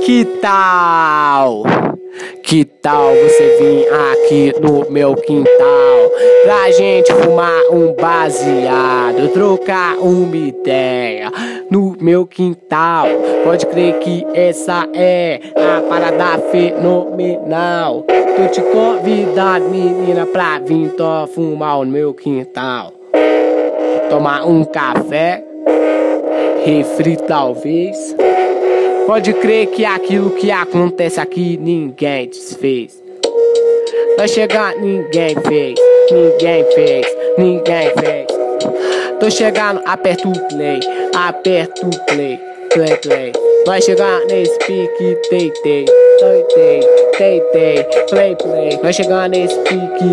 Que tal? Que tal você vir aqui no meu quintal pra gente fumar um baseado, trocar uma ideia no meu quintal? Pode crer que essa é a parada fenomenal. Tô te convidando, menina, pra vir fumar no meu quintal. Tomar um café, refri talvez. Pode crer que aquilo que acontece aqui ninguém desfez. Vai chegar, ninguém fez. Tô chegando, aperto o play, play. Vai chegar nesse pique, play. Vai chegar nesse pique,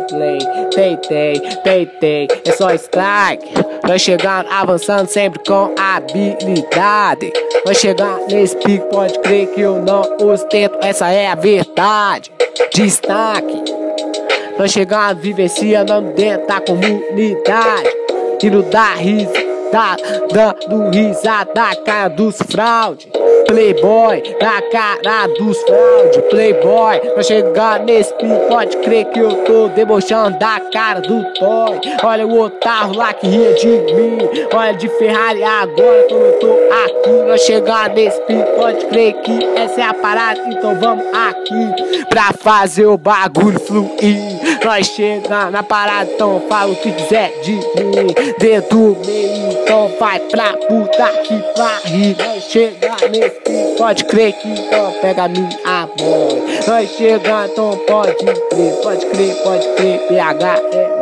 play. É só strike. Vai chegando, avançando sempre com habilidade. Vai chegar nesse pique, pode crer que eu não ostento, essa é a verdade. Destaque. Vai chegando, vivenciando dentro da comunidade. E não dá risada, dando risada, cara dos fraude. Playboy, na cara dos fraude. Playboy, vai chegar nesse pique, pode crer que eu tô debochando da cara do toy. Olha o otário lá que ria de mim. Olha de Ferrari agora como eu tô aqui. Vai chegar nesse pique, pode crer que essa é a parada. Então vamos aqui pra fazer o bagulho fluir. Nós chega na parada, então fala o que quiser de mim. Dentro do meio, então vai pra puta que pariu. Nós chega nesse pique, pode crer que então pega minha mão. Nós chega, então pode crer, PH é